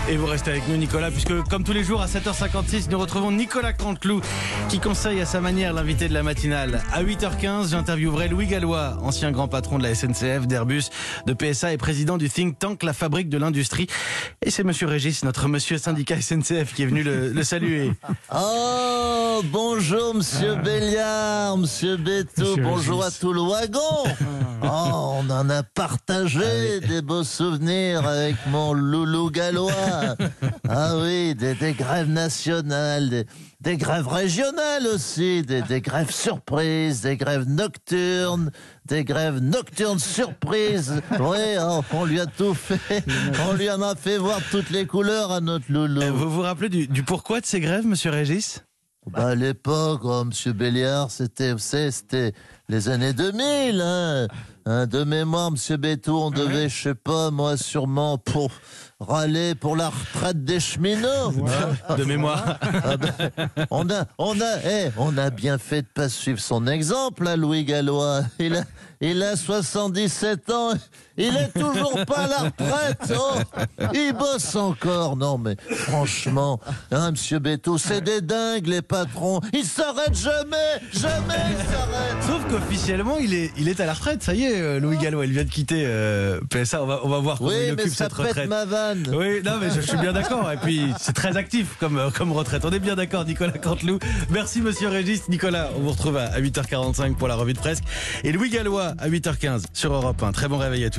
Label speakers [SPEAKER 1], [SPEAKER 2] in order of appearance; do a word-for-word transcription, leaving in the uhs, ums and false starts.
[SPEAKER 1] Et vous restez avec nous, Nicolas, puisque comme tous les jours à sept heures cinquante-six, nous retrouvons Nicolas Canteloup qui conseille à sa manière l'invité de la matinale. À huit heures quinze, j'interviewerai Louis Gallois, ancien grand patron de la S N C F, d'Airbus, de P S A et président du think tank La Fabrique de l'Industrie. Et c'est monsieur Régis, notre monsieur syndicat S N C F, qui est venu le, le saluer.
[SPEAKER 2] Oh, bonjour monsieur Béliard, monsieur Bétou,
[SPEAKER 1] Monsieur
[SPEAKER 2] bonjour
[SPEAKER 1] Régis.
[SPEAKER 2] à tout le wagon. Oh, on en a partagé
[SPEAKER 1] Ah oui.
[SPEAKER 2] des beaux souvenirs avec mon loulou gallois. Ah oui, des, des grèves nationales, des, des grèves régionales aussi, des, des grèves surprises, des grèves nocturnes, des grèves nocturnes surprises. Oui, oh, on lui a tout fait. On lui en a fait voir toutes les couleurs à notre loulou.
[SPEAKER 1] Euh, Vous vous rappelez du, du pourquoi de ces grèves, monsieur Régis?
[SPEAKER 2] Bah, à l'époque, oh, monsieur Béliard, c'était, vous savez, c'était les années deux mille, hein. Hein, de mémoire, monsieur Bétou, on devait, je sais pas, moi, sûrement pour râler pour la retraite des cheminots.
[SPEAKER 1] De mémoire.
[SPEAKER 2] Ah ben, on a, on a, eh, on a bien fait de pas suivre son exemple, là, Louis Gallois. Il a, il a soixante-dix-sept ans, il est toujours pas à la retraite. Oh, il bosse encore. Non, mais franchement, hein, monsieur Bétou, c'est des dingues, les patrons. Ils s'arrêtent jamais, jamais ils s'arrêtent.
[SPEAKER 1] Sauf qu'officiellement, il est, il est à la retraite. Ça y est, euh, Louis Gallois, il vient de quitter euh, P S A. On va, on va voir comment
[SPEAKER 2] Oui,
[SPEAKER 1] il
[SPEAKER 2] mais
[SPEAKER 1] occupe
[SPEAKER 2] ça
[SPEAKER 1] cette
[SPEAKER 2] pète
[SPEAKER 1] retraite.
[SPEAKER 2] ma vanne.
[SPEAKER 1] Oui, non, mais je, je suis bien d'accord. Et puis, c'est très actif comme, euh, comme retraite. On est bien d'accord, Nicolas Canteloup. Merci, monsieur Régis. Nicolas, on vous retrouve à huit heures quarante-cinq pour la revue de presse. Et Louis Gallois à huit heures quinze sur Europe un. Très bon réveil à tous.